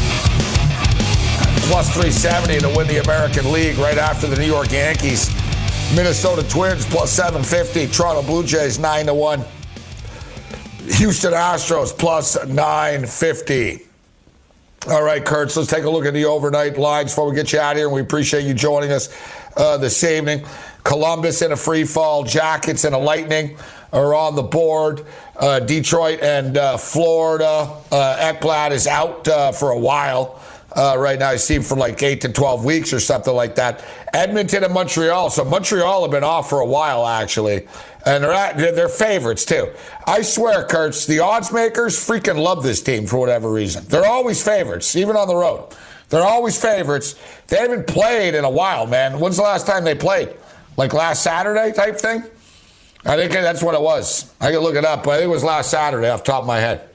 Plus three seventy to win the American League right after the New York Yankees. Minnesota Twins plus seven fifty. Toronto Blue Jays nine to one. Houston Astros plus nine fifty. All right, Kurtz, let's take a look at the overnight lines before we get you out of here. And we appreciate you joining us uh, this evening. Columbus in a free fall. Jackets and a Lightning are on the board. Uh, Detroit and uh, Florida. Uh, Ekblad is out uh, for a while. Uh, right now, I see him for like eight to twelve weeks or something like that. Edmonton and Montreal. So Montreal have been off for a while, actually. And they're, at, they're favorites, too. I swear, Kurtz, the odds makers freaking love this team for whatever reason. They're always favorites, even on the road. They're always favorites. They haven't played in a while, man. When's the last time they played? Like last Saturday type thing? I think that's what it was. I can look it up, but I think it was last Saturday off the top of my head.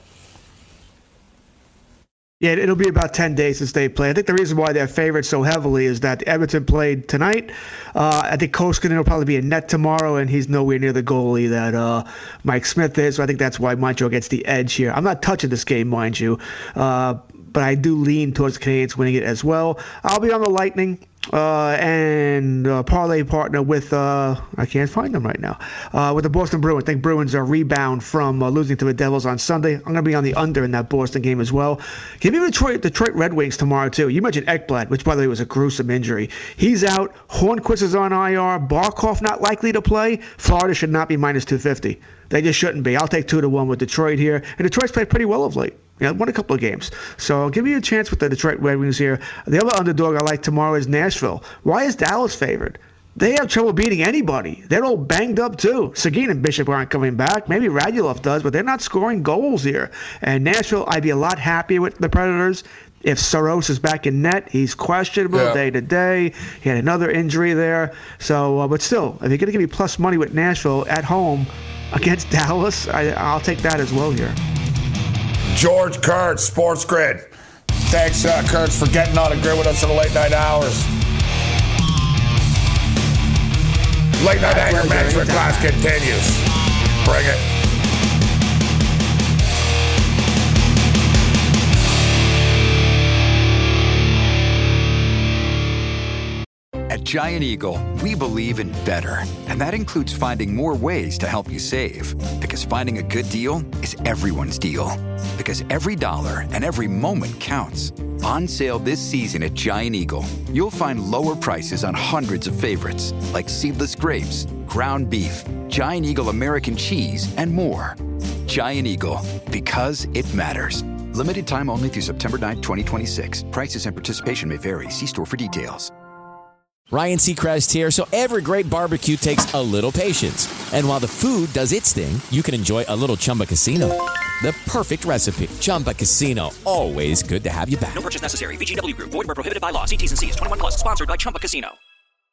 Yeah, it'll be about ten days since they play. I think the reason why they're favored so heavily is that Edmonton played tonight. Uh, I think Koskinen will probably be a net tomorrow, and he's nowhere near the goalie that uh, Mike Smith is. So I think that's why Montreal gets the edge here. I'm not touching this game, mind you, uh, but I do lean towards the Canadiens winning it as well. I'll be on the Lightning. Uh, and uh, parlay partner with, uh, I can't find them right now, uh, with the Boston Bruins. I think Bruins are rebound from uh, losing to the Devils on Sunday. I'm going to be on the under in that Boston game as well. Give me Detroit, Detroit Red Wings tomorrow, too. You mentioned Ekblad, which, by the way, was a gruesome injury. He's out. Hornquist is on I R. Barkov not likely to play. Florida should not be minus two fifty. They just shouldn't be. I'll take two to one with Detroit here. And Detroit's played pretty well of late. Yeah, won a couple of games. So give me a chance with the Detroit Red Wings here. The other underdog I like tomorrow is Nashville. Why is Dallas favored? They have trouble beating anybody. They're all banged up, too. Seguin and Bishop aren't coming back. Maybe Radulov does, but they're not scoring goals here. And Nashville, I'd be a lot happier with the Predators if Saros is back in net. He's questionable yeah. day to day. He had another injury there. So, uh, but still, if you're going to give me plus money with Nashville at home against Dallas, I, I'll take that as well here. George Kurtz, Sports Grid. Thanks, uh, Kurtz, for getting on the grid with us in the late night hours. Late night anger management class continues. Bring it. At Giant Eagle, we believe in better. And that includes finding more ways to help you save. Because finding a good deal is everyone's deal. Because every dollar and every moment counts. On sale this season at Giant Eagle, you'll find lower prices on hundreds of favorites, like seedless grapes, ground beef, Giant Eagle American cheese, and more. Giant Eagle, because it matters. Limited time only through September ninth, twenty twenty-six. Prices and participation may vary. See store for details. Ryan Seacrest here. So every great barbecue takes a little patience. And while the food does its thing, you can enjoy a little Chumba Casino. The perfect recipe. Chumba Casino. Always good to have you back. No purchase necessary. V G W Group. Void where prohibited by law. See T's and C's. twenty-one plus. Sponsored by Chumba Casino.